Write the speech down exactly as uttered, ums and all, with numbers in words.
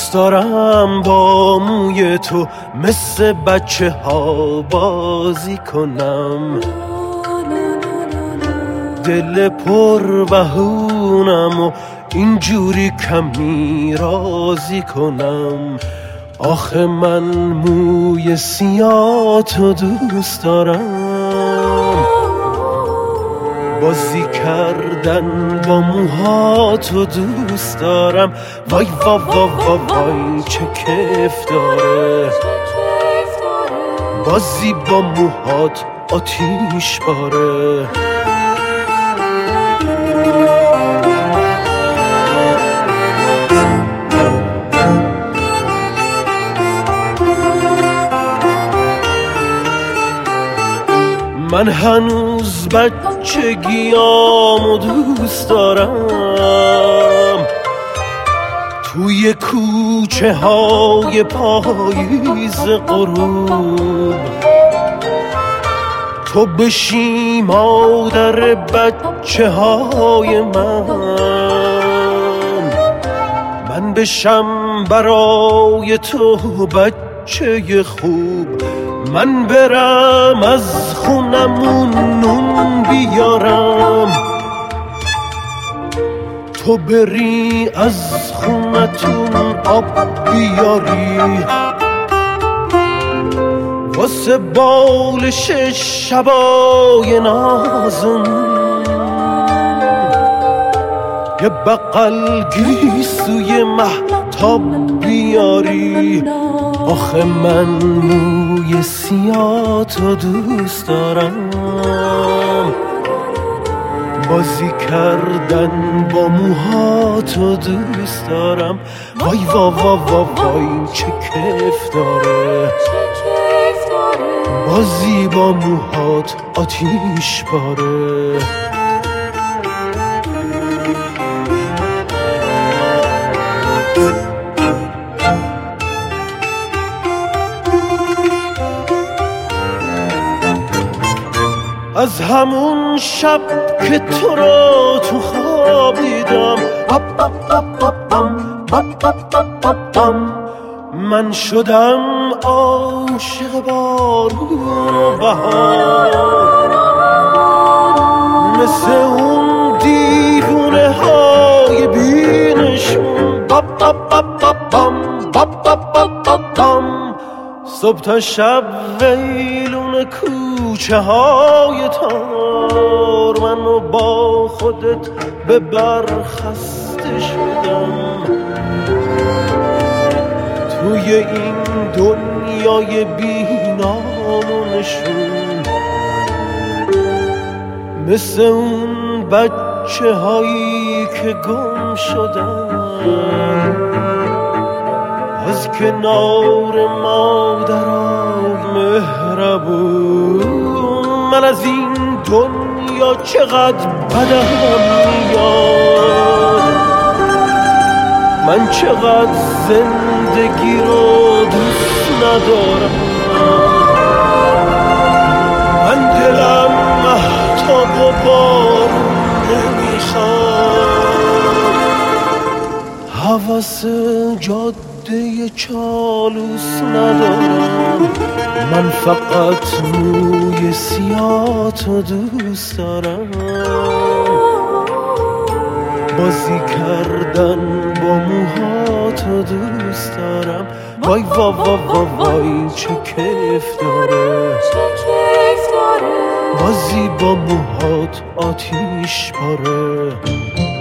دوست دارم با موی تو مثل بچه ها بازی کنم، دل پر بهونم و اینجوری کمی رازی کنم. آخه من موی سیاه تو دوست دارم، بازی کردن با موهاتو دوست دارم. وای وای وای وای چه کیف داره بازی با موهات آتیش باره. من هنوز بچگیامو دوست دارم، توی کوچه های پاییز غروب تو بشی مادر بچه های من، من بشم برای تو بچه خوب، من برم از خونمون نون بیارم، تو بری از خونتون آب بیاری، واسه بالش شبای نازم یه بغل گیسوی مهتاب بیاری. آخه من موی سیاه تو دوست دارم، بازی کردن با موهاتو دوست دارم. وای وای وای وای چه کیف داره بازی با موهات آتیش باره. از همون شب که تو را تو خواب دیدم من شدم عاشق بارون و بهار، مثل اون دیوونه های بینشون صبح تا شب ویلون کوچه های تار، منو با خودت ببر خسته شدم، توی این دنیای بی‌نامونشون مثل اون بچه هایی که گم شدن از کنار مادران مهربون. من از این دنیا چقدر بدم میاد، من چقدر زندگی رو دوست ندارم، من دلم مهتاب و بارون نمیخواد، حوث جاده چالوس ندارم، من فقط موی سیاه تو دوست دارم، بازی کردن با موهاتو دوست دارم. وای وای وای وای چه کیف داره بازی با موهات آتیش باره.